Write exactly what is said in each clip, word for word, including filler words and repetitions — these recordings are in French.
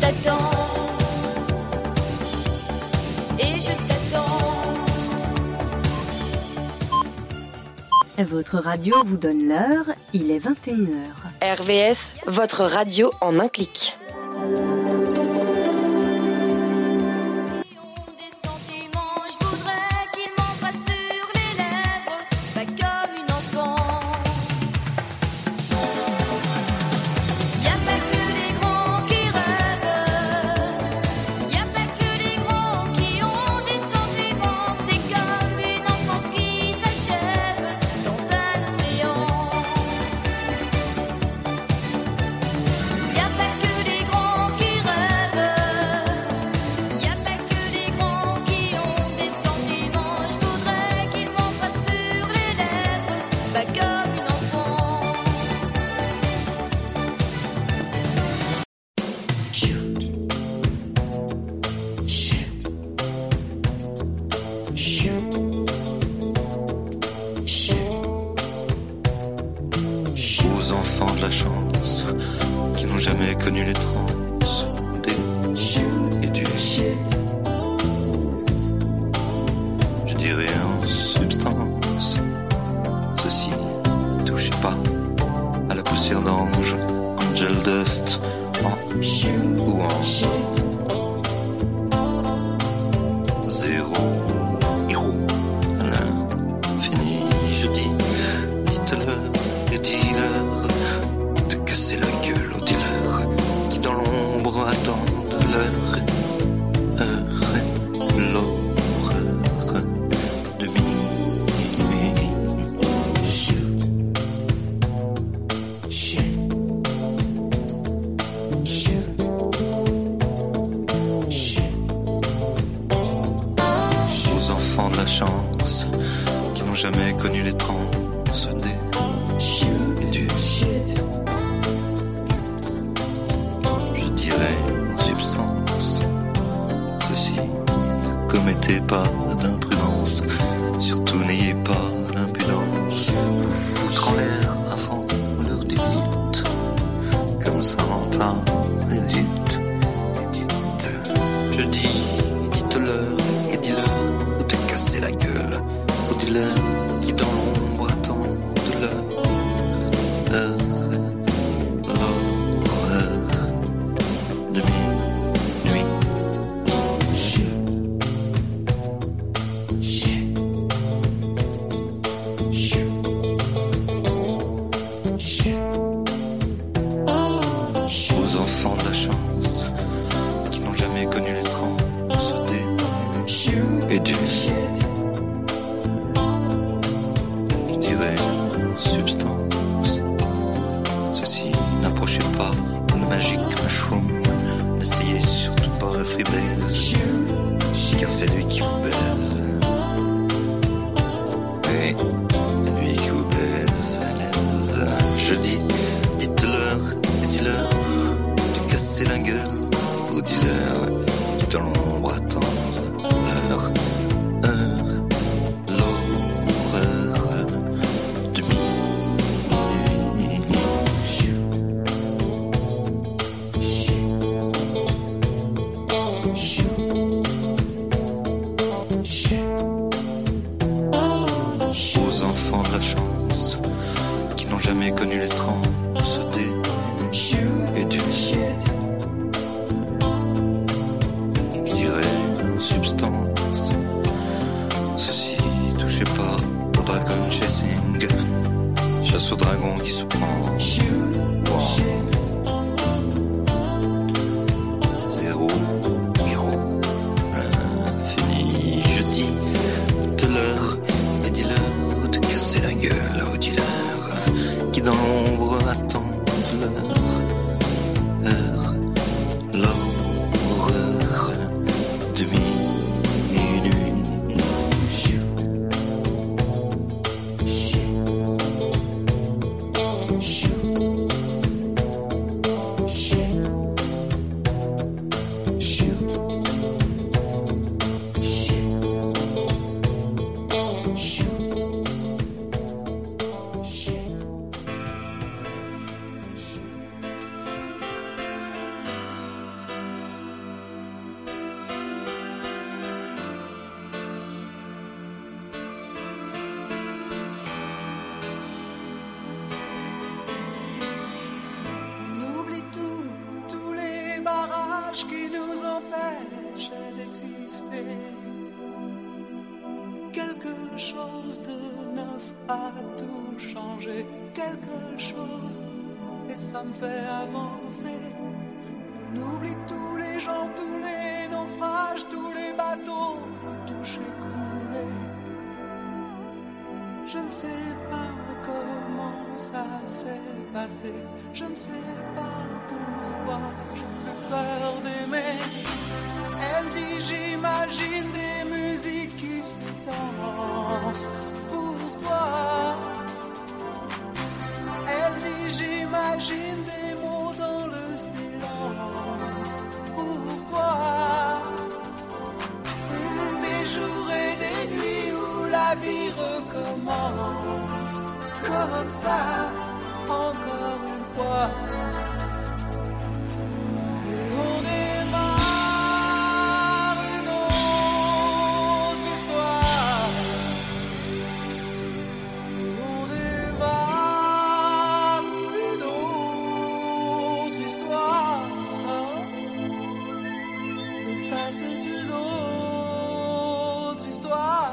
t'attends. Et je t'attends. Votre radio vous donne l'heure, il est vingt et une heures. R V S, votre radio en un clic. nuages qui nous empêchaient d'exister. Quelque chose de neuf a tout changé, quelque chose, et ça me fait avancer. On oublie tous les gens, tous les naufrages, tous les bateaux touchés, coulés. Je ne sais pas comment ça s'est passé, je ne sais pas pourquoi j'ai plus peur d'aimer. Elle dit j'imagine des musiques qui se dansent pour toi. Elle dit j'imagine des mots dans le silence pour toi. Des jours et des nuits où la vie recommence comme ça, encore une fois. Et on démarre une autre histoire. Et on démarre une autre histoire. Mais ça c'est une autre histoire.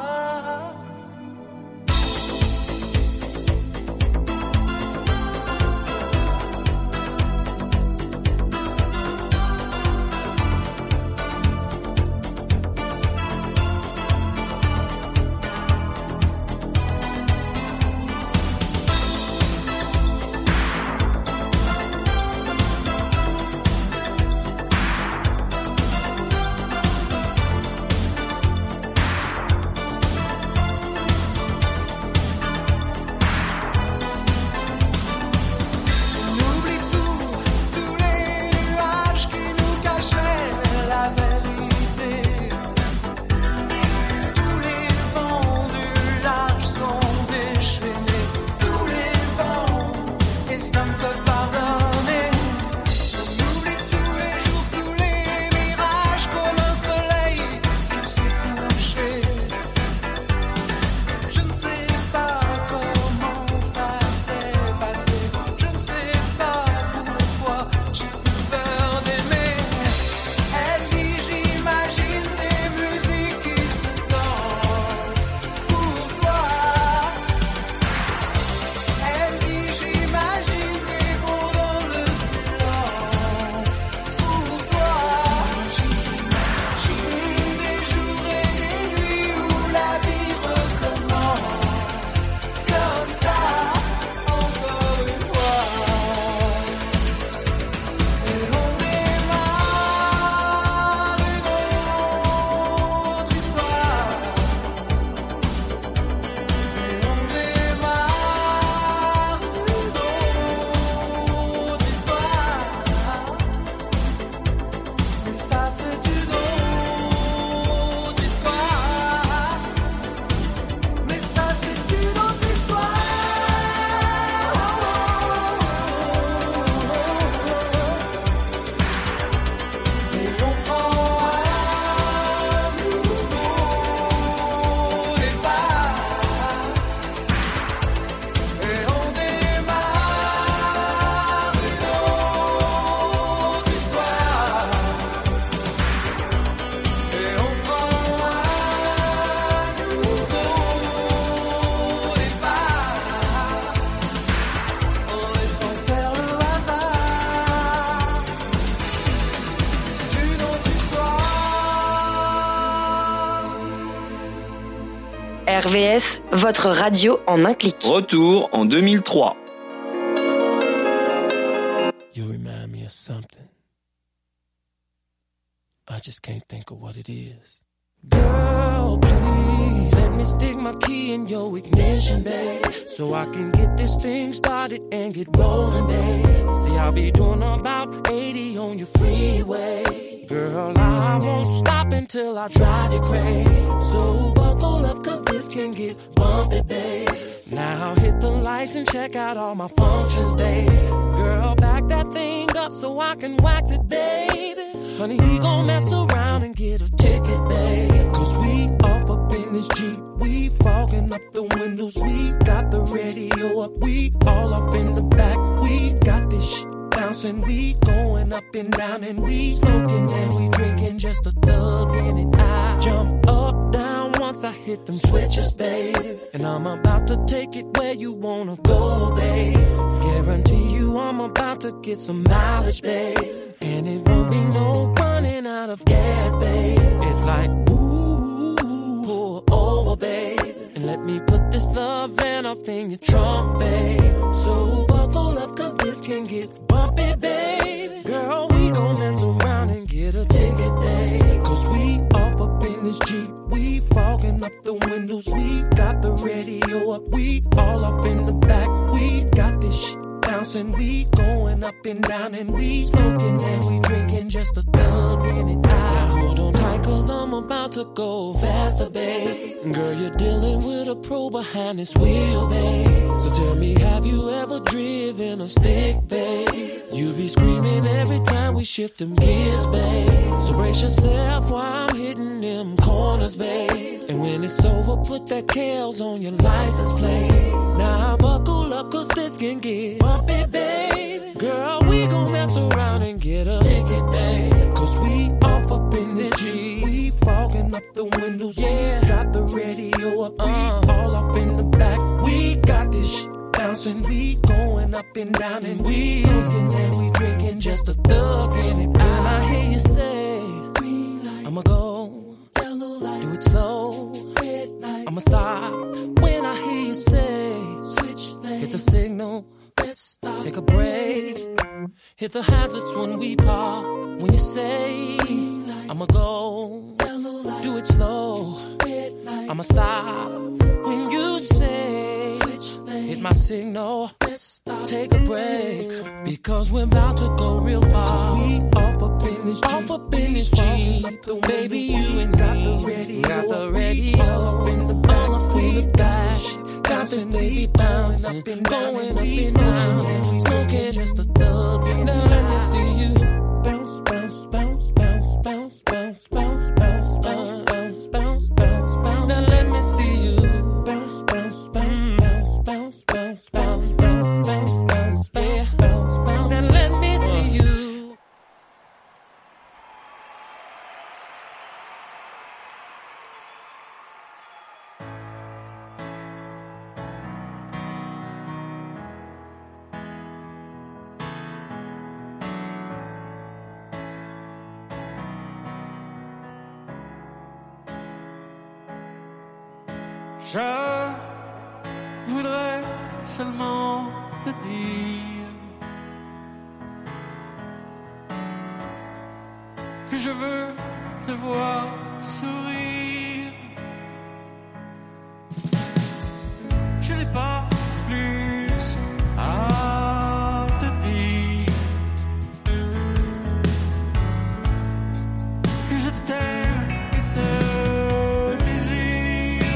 R V S, votre radio en un clic. Retour en deux mille trois. You remind me of something. I just can't think of what it is. Girl, please let me stick my key in your ignition, babe, so I can get this thing started and get rolling, babe. See, I'll be doing about eighty on your freeway. Girl, I won't stop until I drive you crazy. So buckle up, cause this can get bumpy, babe. Now hit the lights and check out all my functions, babe. Girl, back that thing up so I can wax it, baby. Honey, we gon' mess around and get a ticket, babe. Cause we off up in this Jeep. We fogging up the windows. We got the radio up. We all up in the back. We got this shit down bouncing, we going up and down, and we smoking and we drinking, just a thug in it. I jump up, down once I hit them switches, babe, and I'm about to take it where you wanna go, babe. Guarantee you I'm about to get some mileage, babe, and it won't be no running out of gas, babe. It's like, ooh, pull over, babe, and let me put this love van up in your trunk, babe. So buckle up, cause this can get bumpy, babe. Girl, we gon' mess around and get a ticket, babe, cause we off up in this Jeep. We fogging up the windows, we got the radio up, we all up in the back, we got this shit bouncing, we going up and down, and we smoking and we drinking, just a thug in it. Now hold on tight, cause I'm about to go faster, babe. Girl, you're dealing with a pro behind this wheel, babe. So tell me, have you ever driven a stick, babe? You be screaming every time we shift them gears, babe. So brace yourself while I'm hitting them corners, babe. And when it's over, put that Kels on your license plate. Now buckle up, cause this can get bumpy, babe. Girl, we gon' mess around and get a ticket, babe, cause we off up in this G. We fogging up the windows, yeah, got the radio up, we uh, all up in the back, we got this shit bouncing, we going up and down, and we smoking and we drinking, just a thug in it. And I hear you say, I'ma go, do it slow, I'ma stop. When I hear you say, hit the signal, take a break, hit the hazards when we park. When you say, I'ma go, do it slow, I'ma stop. When you say, hit my signal, take a break, because we're about to go real far. Cause we off up in this Jeep, off up in this Jeep, baby, you and got the radio, got the radio, all up in the back, all up in the back, got this baby bouncing, going up and down, smoking just a thug. Now let me see you bounce, bounce, bounce, bounce, bounce, bounce, bounce, bounce, bounce, bounce, bounce, bounce, bounce. Now let me see you bounce, bounce, bounce, bounce, bounce, bounce, bounce, bounce, bounce, bounce, bounce, bounce, bounce. Now let me see you. Je voudrais seulement te dire que je veux te voir sourire. Je n'ai pas plus à te dire que je t'aime et te désire.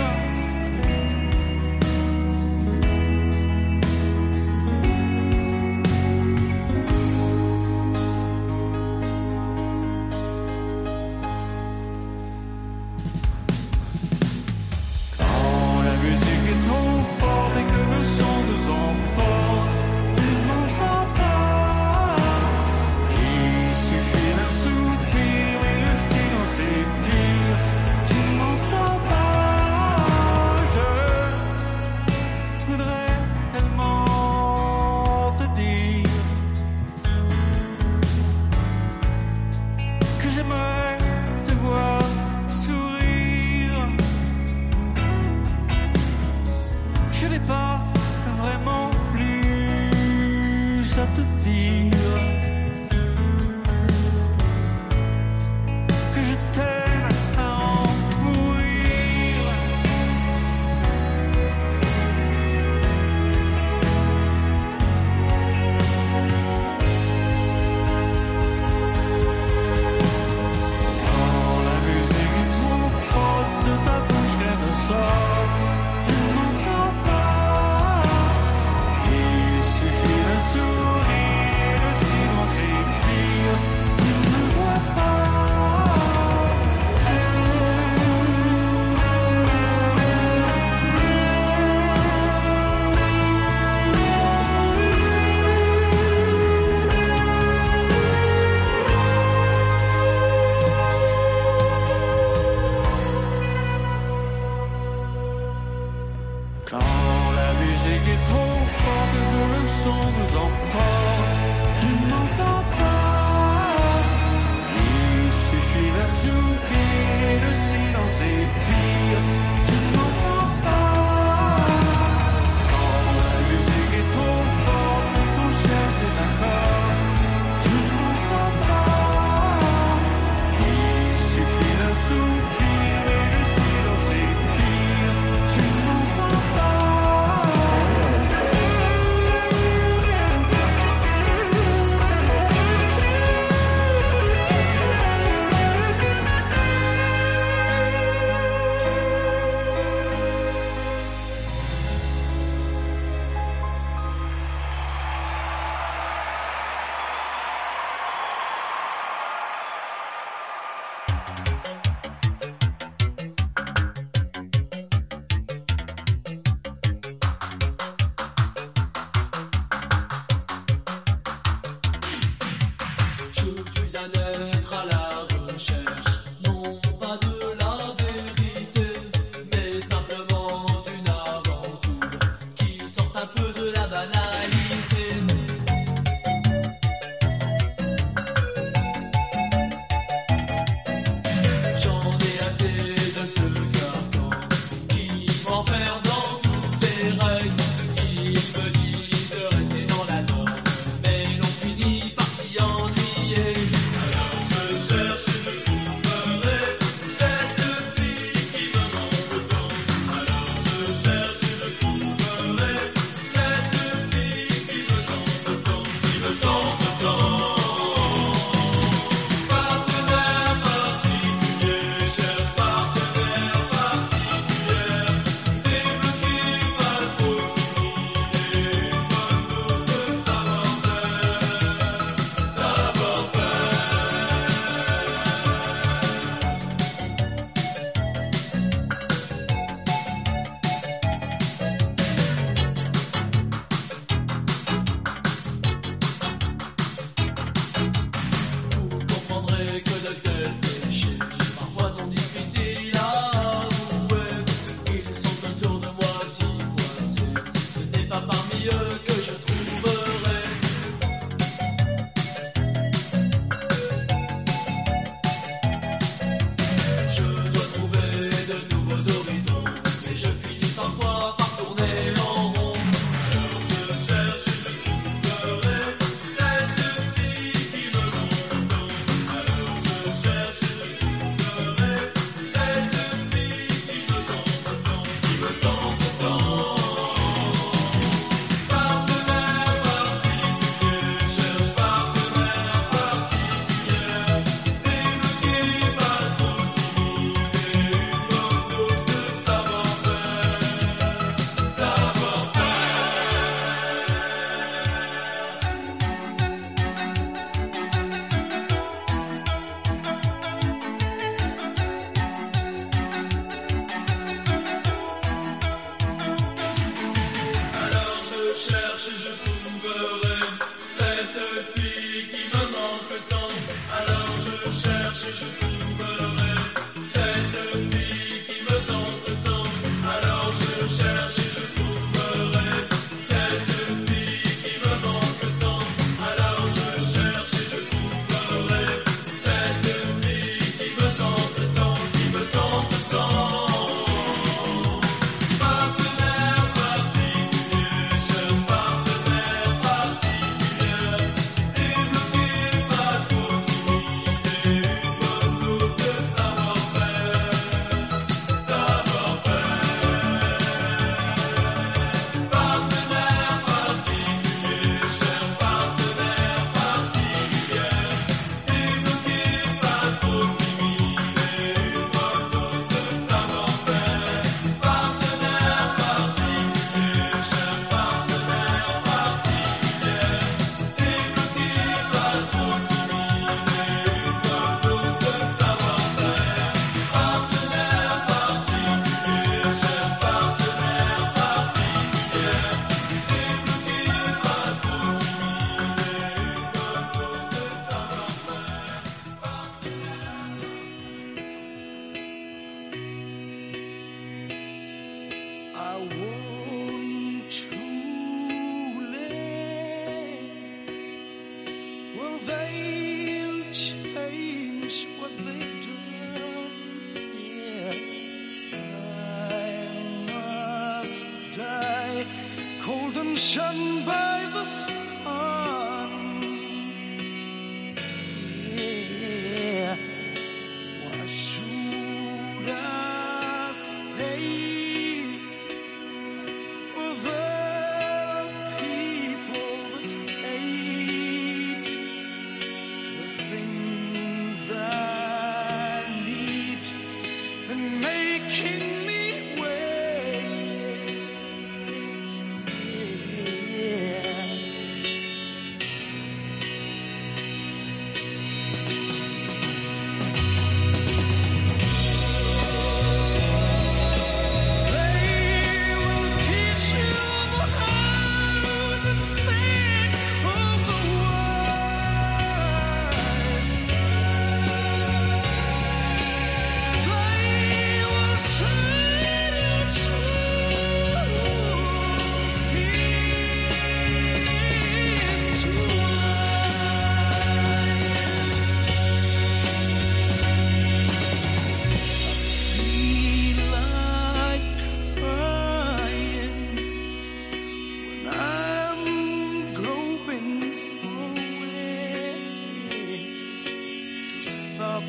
Je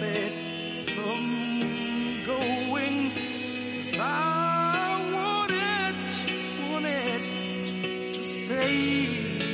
it from going, 'cause I want it, want it to stay.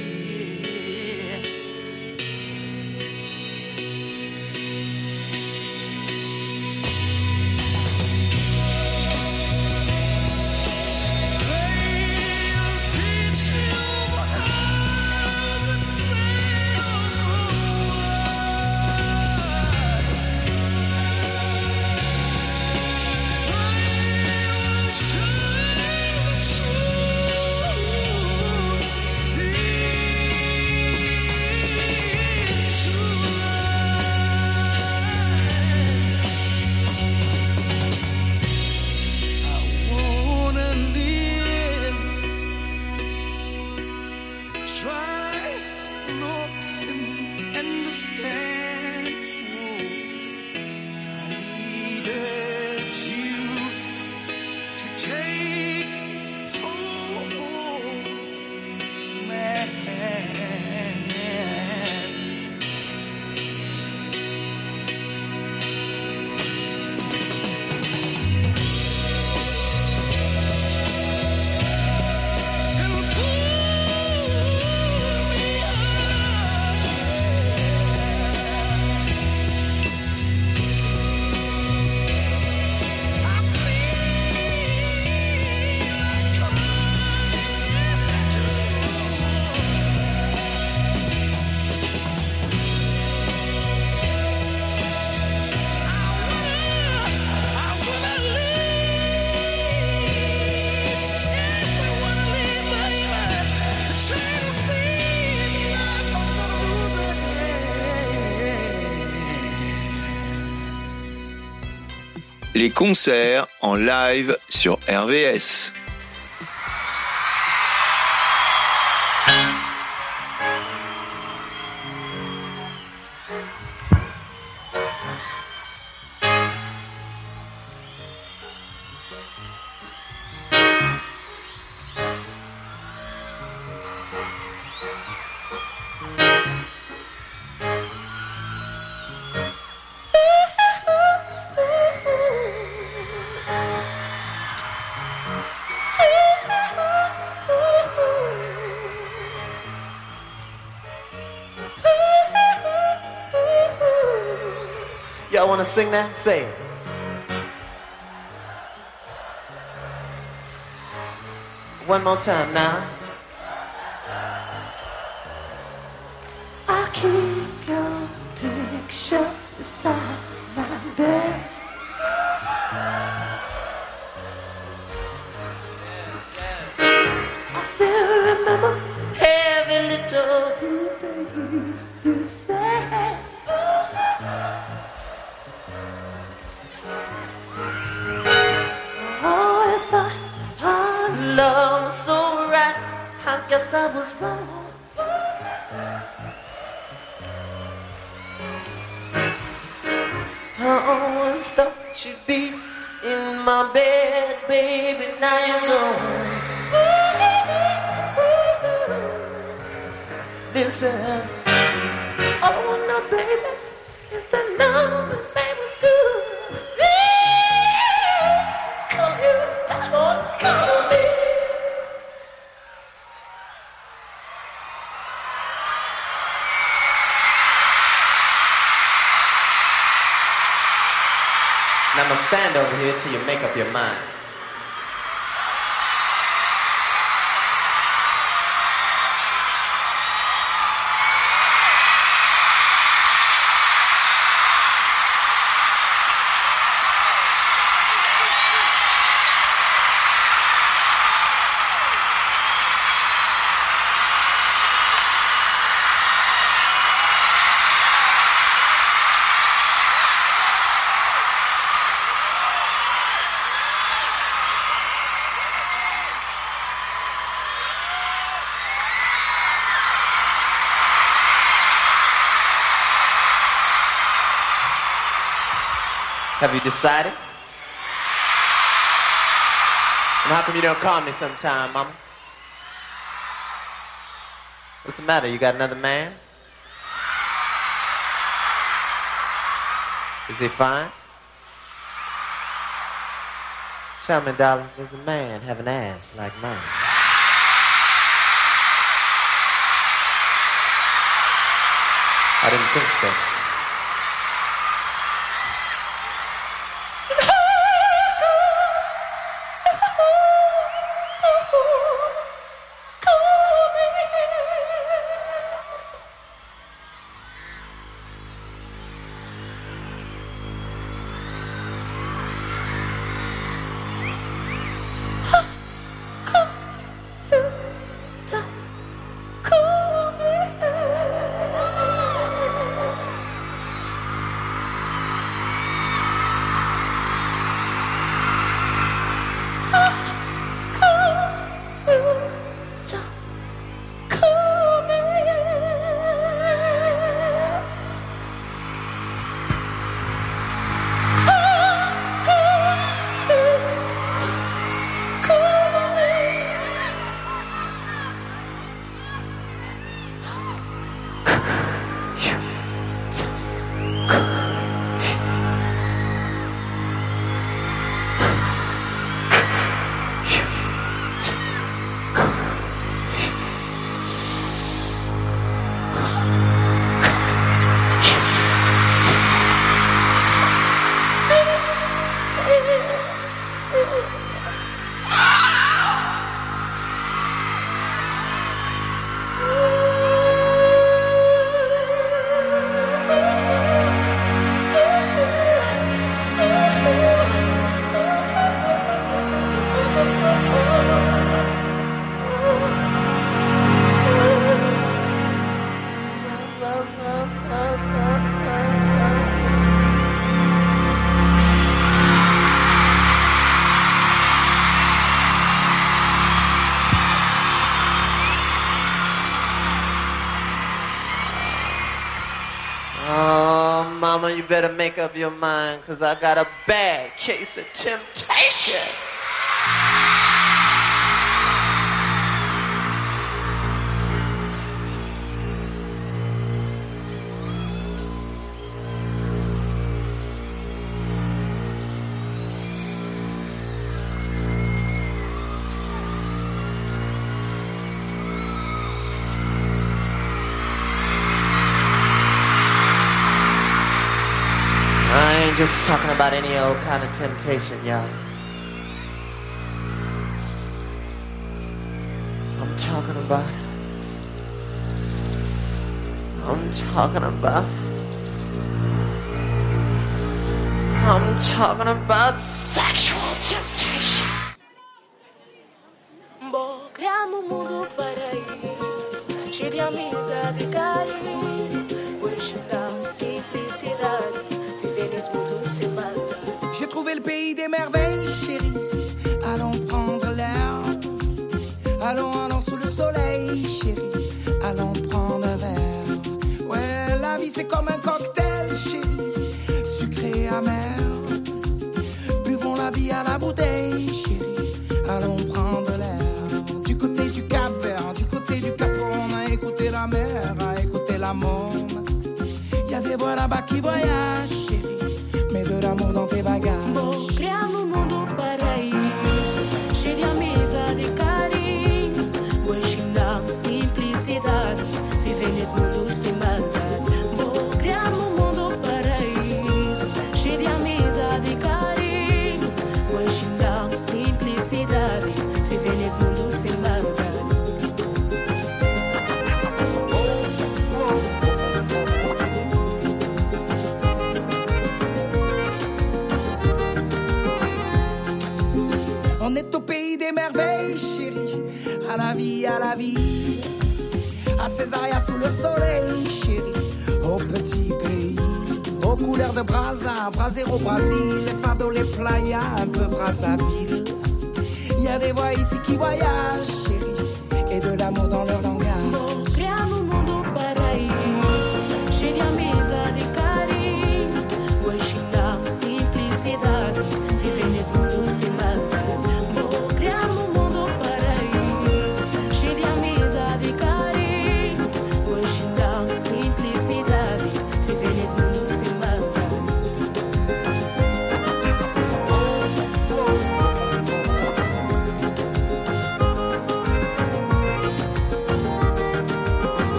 Les concerts en live sur R V S. Y'all wanna sing that? Say it. One more time now. I keep your picture beside my bed. I still remember every little thing you said. Always thought our love was so right. I guess I was wrong. I always thought you'd be in my bed, baby. Now you're gone. Listen, oh no, baby, if the love and fame was good, come here, come come me. Now I'm gonna stand over here till you make up your mind. Have you decided? And how come you don't call me sometime, mama? What's the matter? You got another man? Is he fine? Tell me, darling, does a man have an ass like mine? I didn't think so. Mama, you better make up your mind, cause I got a bad case of temptation. I ain't just talking about any old kind of temptation, y'all. I'm talking about... I'm talking about... I'm talking about sexual temptation. Bom, criamos um mundo paraíso, cheio de amizade e carinho, pois dá simplicidade. J'ai trouvé le pays des merveilles, chérie. Allons prendre l'air. Allons, allons sous le soleil, chérie. Allons prendre un verre. Ouais, la vie c'est comme un cocktail, chérie. Sucré et amer. Buvons la vie à la bouteille, chérie. Allons prendre l'air. Du côté du Cap-Vert, du côté du Cap-Rhône, à écouter la mer, à écouter la monde. Y'a des voix là-bas qui voyagent, chérie. Mets de l'amour dans tes bagages. Bom, criamos um mundo paraíso, cheio de amizade e carinho, hoje damos simplicidade, viver nesse mundo sem maldade. Bom, criamos um mundo paraíso, cheio de amizade e carinho, hoje damos simplicidade, viver nesse mundo sem maldade. On est au pays des merveilles, chérie. À la vie, à la vie. À Césaria sous le soleil, chérie. Au petit pays. Aux couleurs de Brazza, Brazzero au Brésil. Les fardeaux, les playas, un peu Brazzaville. Y a des voix ici qui voyagent, chérie. Et de l'amour dans leur langage. Bom, criamos um mundo paraíso, cheio de amizade e carinho, hoje damos simplicidade, viver nesse mundo sem maldade.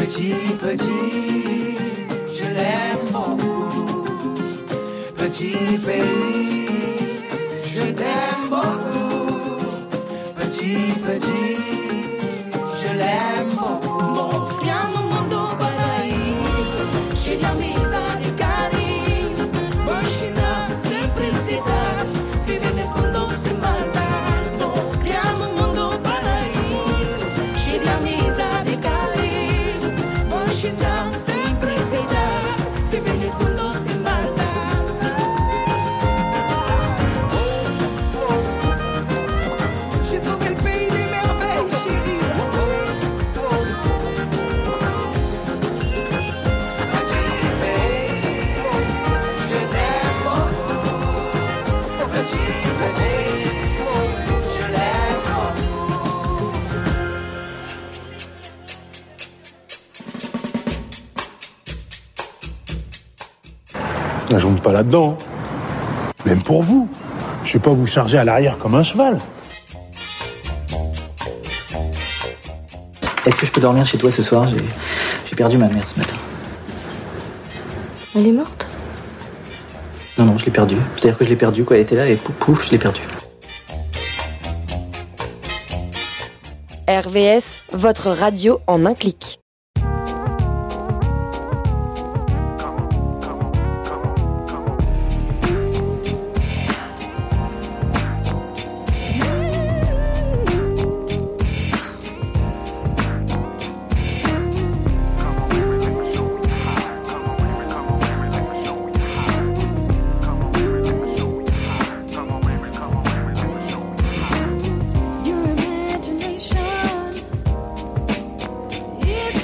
Petit, petit, je l'aime beaucoup. Petit pays, je t'aime beaucoup. Petit, petit, je l'aime beaucoup. Morriamo mundo paraíso, cheio de amizade e carinho. Bochina, simplicidade, viver nesse mundo sem maldade. Morriamo mundo paraíso, cheio de amizade e carinho. Bochina, simplicidade, viver nesse mundo sem maldade. J'ai trouvé le pays des merveilles, chérie. Je monte pas là-dedans. Même pour vous. Je vais pas vous charger à l'arrière comme un cheval. Est-ce que je peux dormir chez toi ce soir? J'ai, j'ai perdu ma mère ce matin. Elle est morte? Non, non, je l'ai perdue. C'est-à-dire que je l'ai perdue, quoi. Elle était là et pouf, pouf, je l'ai perdue. R V S, votre radio en un clic. Your imagination, it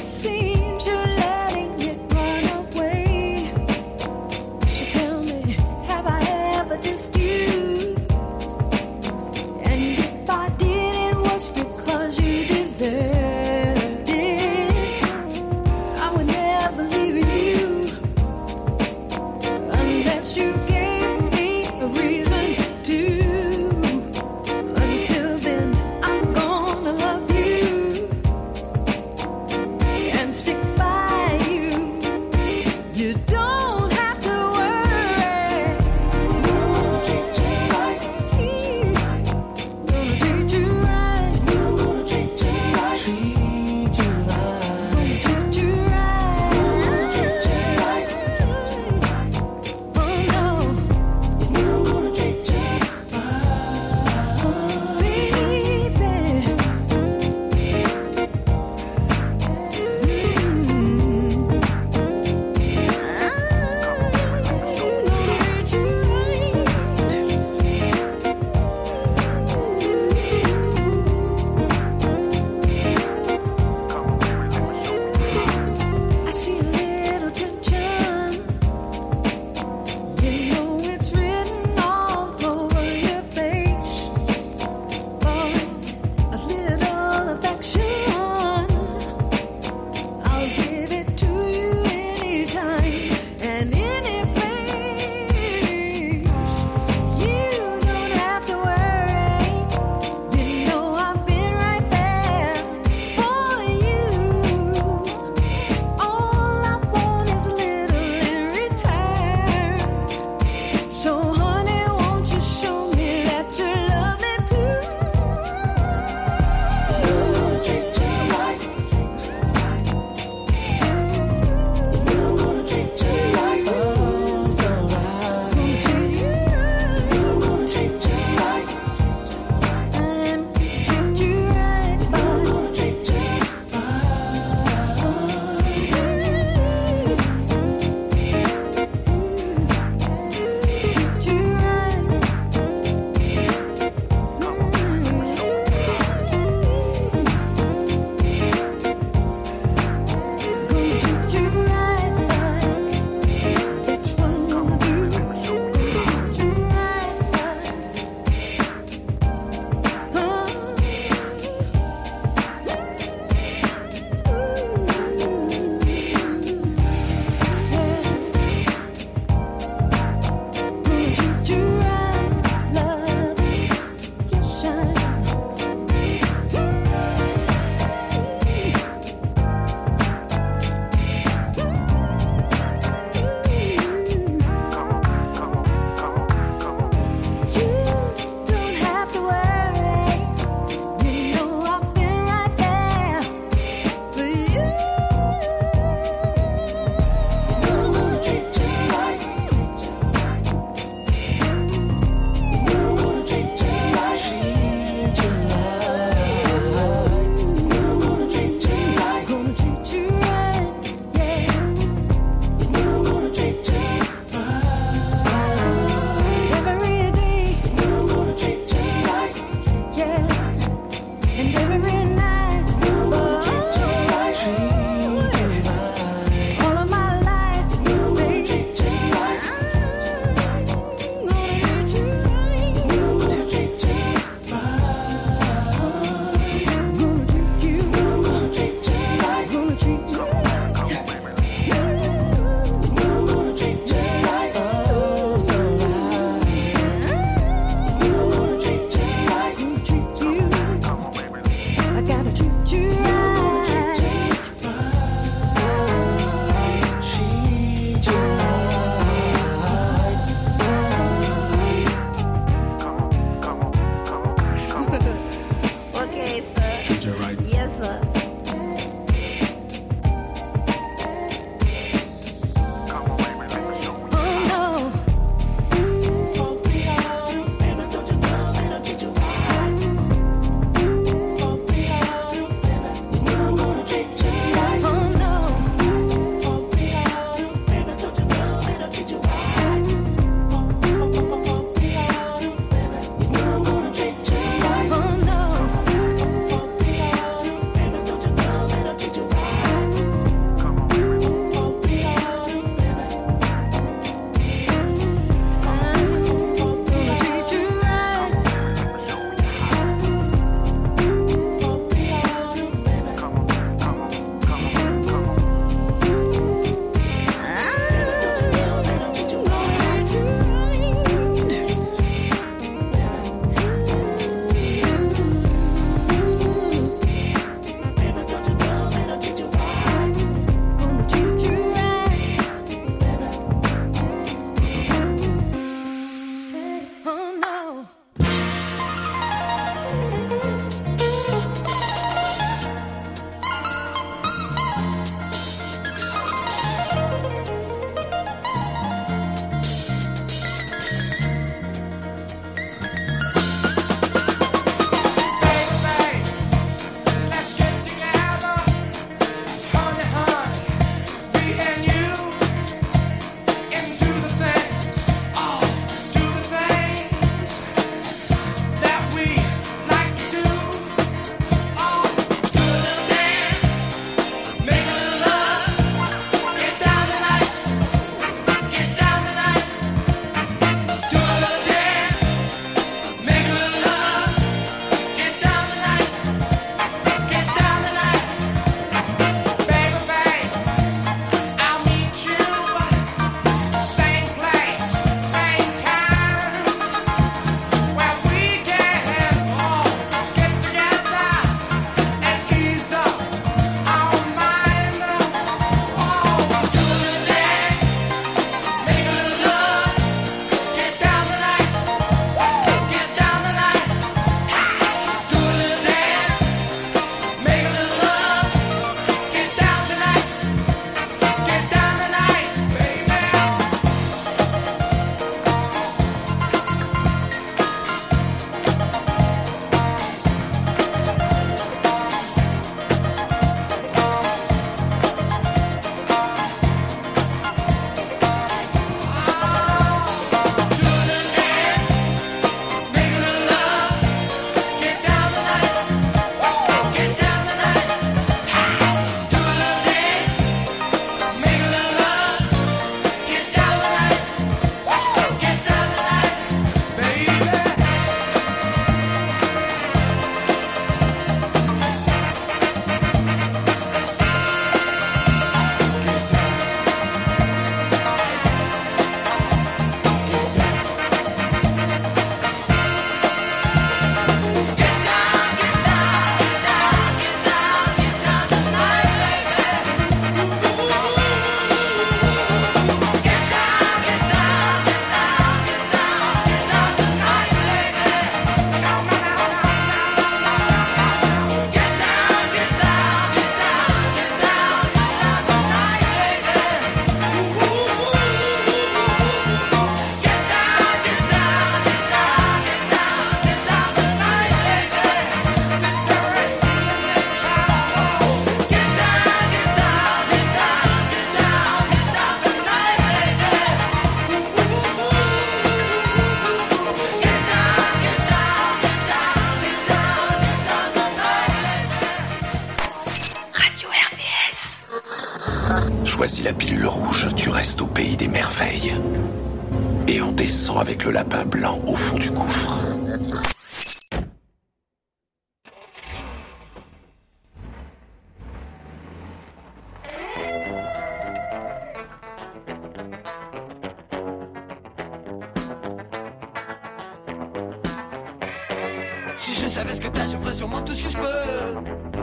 choisis la pilule rouge, tu restes au pays des merveilles. Et on descend avec le lapin blanc au fond du gouffre. Si je savais ce que t'as, je ferais sûrement tout ce que je peux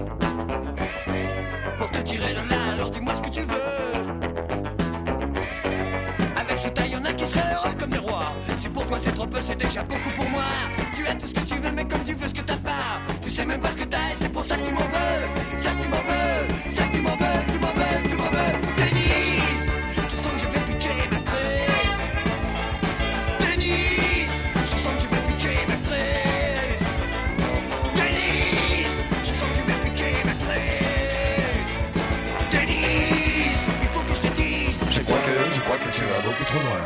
pour te tirer de là, alors dis-moi ce que tu veux. Avec ce taille, y'en a qui seraient heureux comme des rois. Si pour toi c'est trop peu, c'est déjà beaucoup pour moi. Tu as tout ce que tu veux, mais comme tu veux ce que t'as pas. Tu sais même pas ce que t'as et c'est pour ça que tu m'en veux. Ça que tu m'en veux, ça que tu m'en veux, tu m'en veux, tu m'en veux. Denise, je sens que je vais piquer ma crise. Denise, je sens que je vais piquer ma crise. Denise, je sens que je vais piquer ma crise. Denise, il faut que je te dise. Je crois que, je crois que tu vas beaucoup trop loin.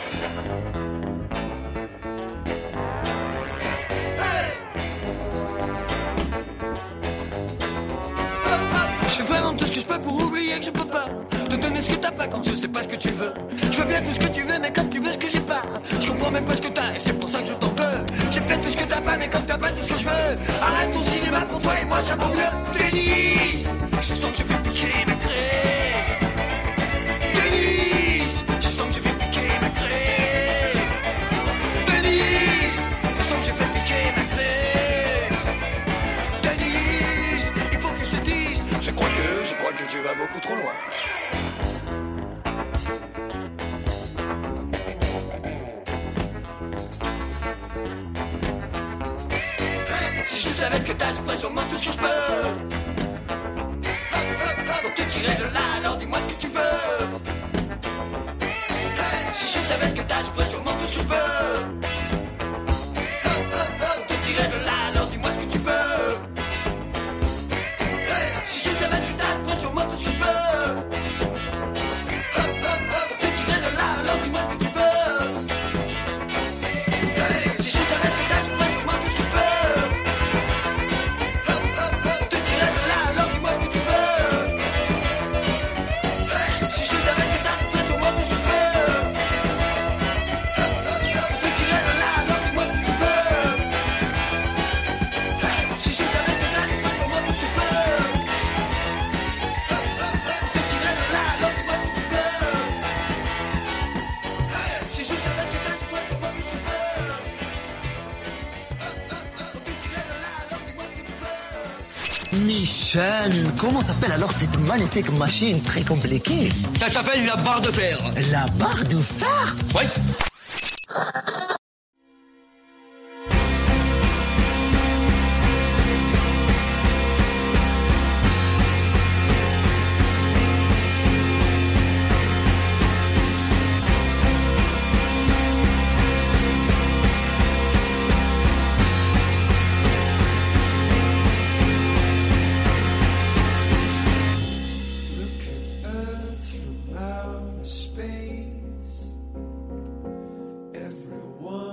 Je fais vraiment tout ce que je peux pour oublier que je peux pas te donner ce que t'as pas quand je sais pas ce que tu veux. Je veux bien tout ce que tu veux, mais comme tu veux ce que j'ai pas. Je comprends même pas ce que t'as et c'est pour ça que je t'en veux. J'ai fait tout ce que t'as pas, mais comme t'as pas tout ce que je veux. Arrête ton cinéma pour toi et moi ça vaut mieux. Denise, je sens que je vais piquer ma crise. Denise, je sens que je vais piquer ma crise. Denise, je sens que je vais piquer ma crise. Denise, il faut que je te dise. Je crois que, je crois que tu vas beaucoup trop loin. Si je savais ce que t'as, je ferais sûrement tout ce que je peux pour te tirer de là, alors dis-moi ce que tu veux. Si je savais ce que t'as, je ferais sûrement tout ce que je peux pour te tirer de là, alors dis-moi ce que tu veux. Si je savais ce que t'as, je ferais sûrement tout ce que je peux pour te tirer de là, alors dis-moi ce que tu veux. Si je savais ce que t'as, je ferais sûrement tout ce que je peux. Michel, comment s'appelle alors cette magnifique machine très compliquée? Ça s'appelle la barre de fer. La barre de fer? Oui. Space, everyone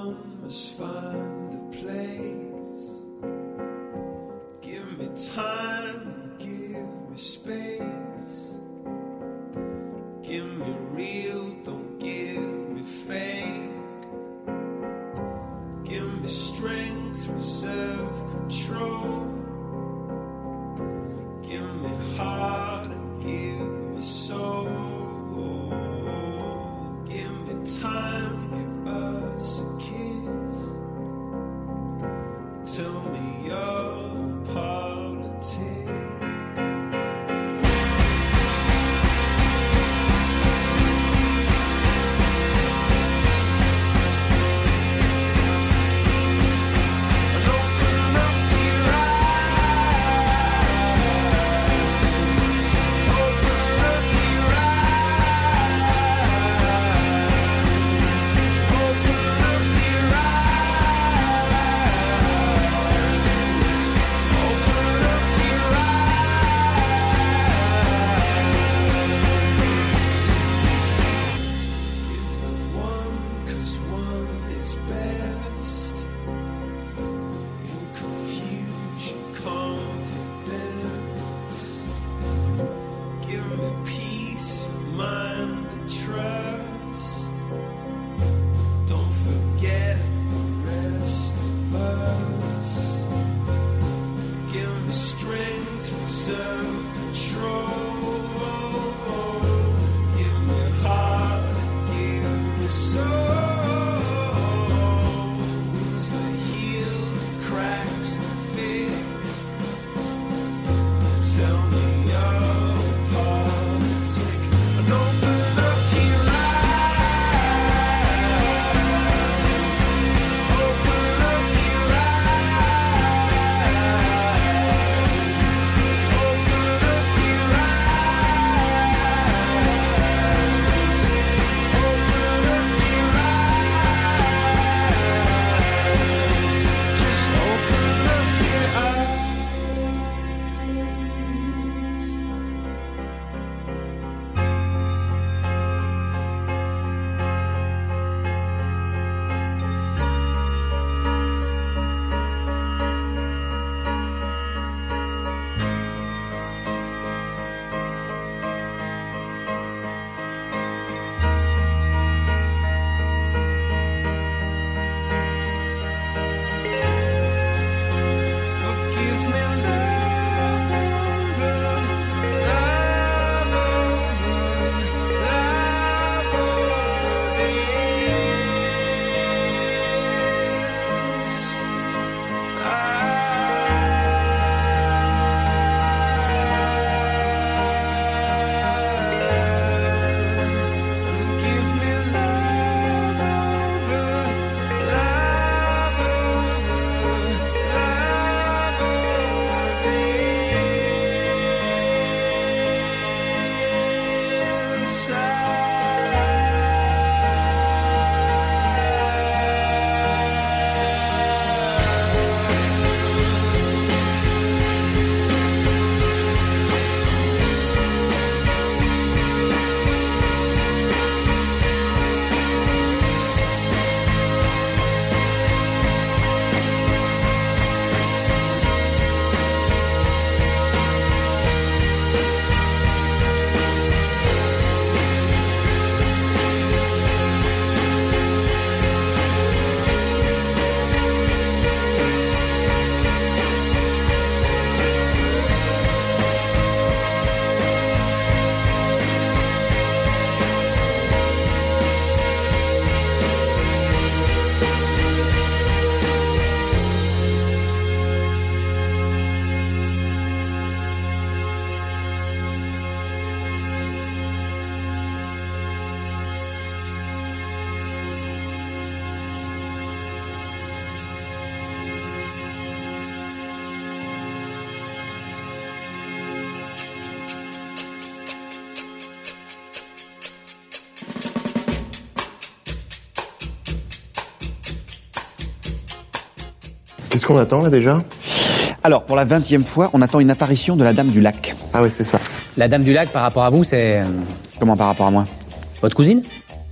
Qu'est-ce qu'on attend là déjà ? Alors, pour la vingtième fois, on attend une apparition de la Dame du Lac. Ah ouais, c'est ça. La Dame du Lac, par rapport à vous, c'est... euh, Comment par rapport à moi ? Votre cousine ?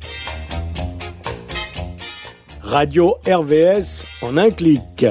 Radio R V S en un clic.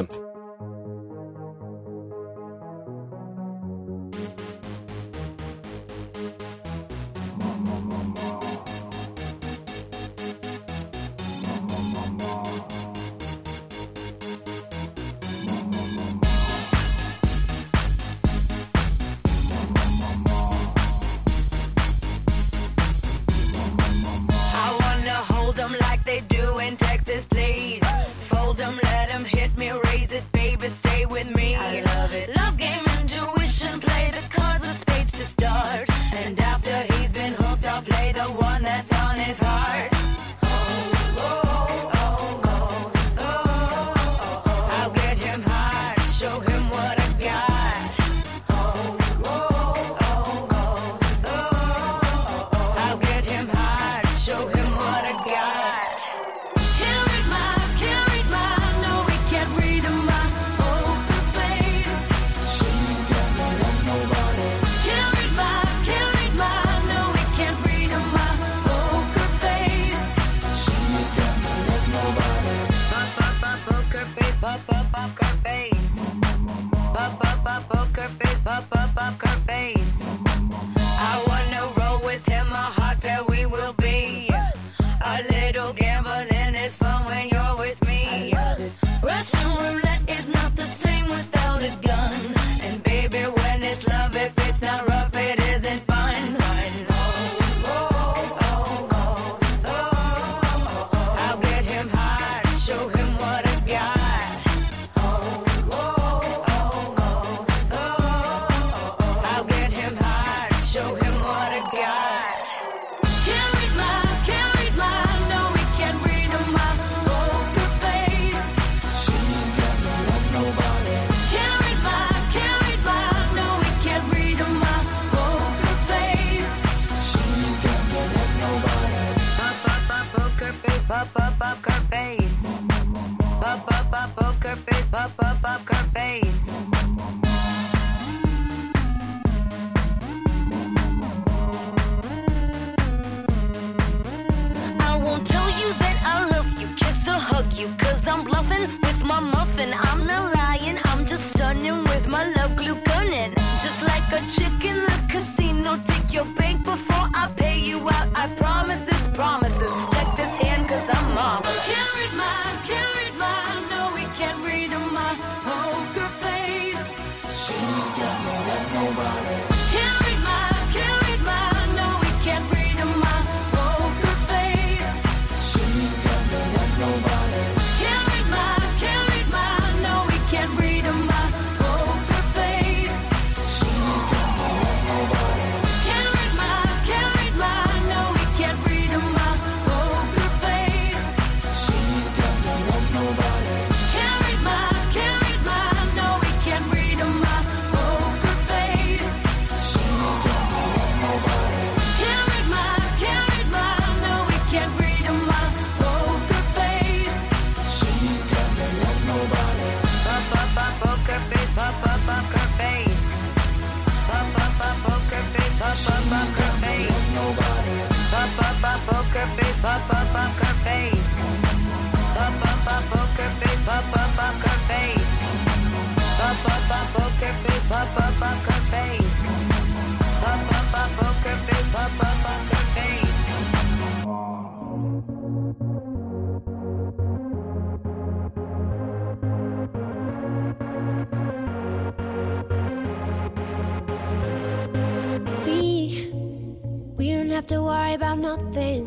To worry about nothing,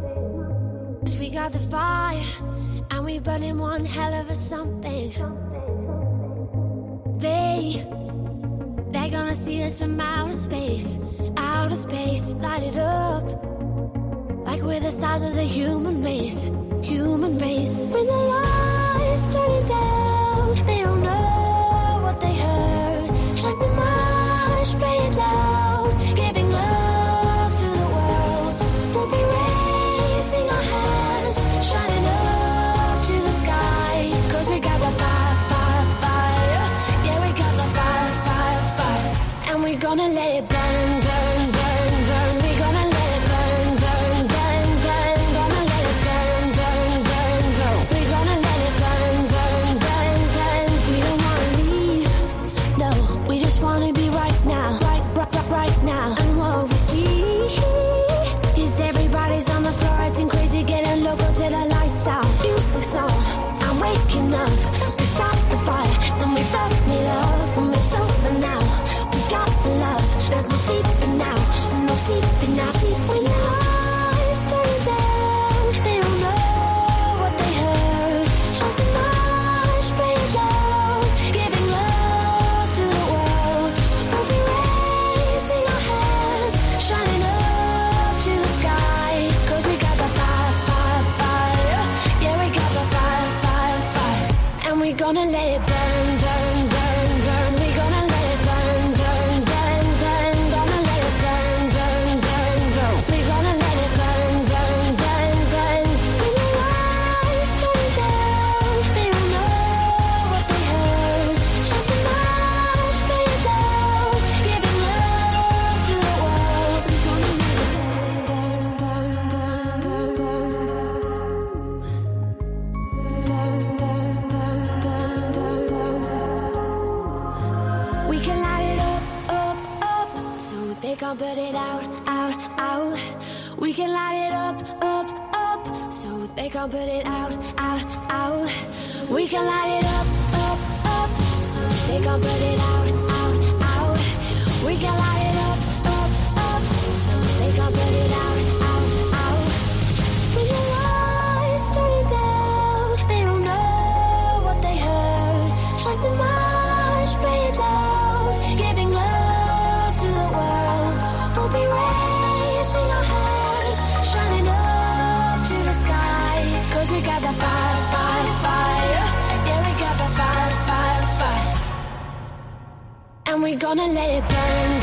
'cause we got the fire and we burning one hell of a something. They, they're gonna see us from outer space, outer space, light it up like we're the stars of the human race, human race. When the lights turning down, they don't know what they heard. Strike the march, play it loud, giving love to the world. We'll be raising our hands, shining up to the sky, 'cause we got the fire, fire, Half asleep and half asleep when the lights turn down. They don't know what they heard. Shut the marsh, play it loud. Giving love to the world. We'll be raising our hands, shining up to the sky. Cause we got the fire, fire, fire. Yeah, we got the fire, fire, fire. And we gonna let it burn, burn, burn, burn. We gonna let it burn, burn, burn, burn. Gonna let it burn, burn, burn, burn. We gonna let it burn, burn, burn, burn. When the lights turn down, they don't know what they heard. Shut the marsh, play it loud. Giving love to the world. We gonna let it burn, burn, burn, burn, burn, burn. We can light it up, up, up, so they can't put it out, out, out. We can light it up, up, up, so they can't put it out, out, out. We can light it up, up, up, so they can't put it out, out, out. We can light it up, up, up, so they can't put it out, out, out. When the lights turn down, they don't know what they heard. Strike the march, play it loud, giving love to the world. We'll be raising our hands, shining up to the sky. Cause we got the fire, fire, fire. Yeah, we got the fire, fire, fire. And we're gonna let it burn,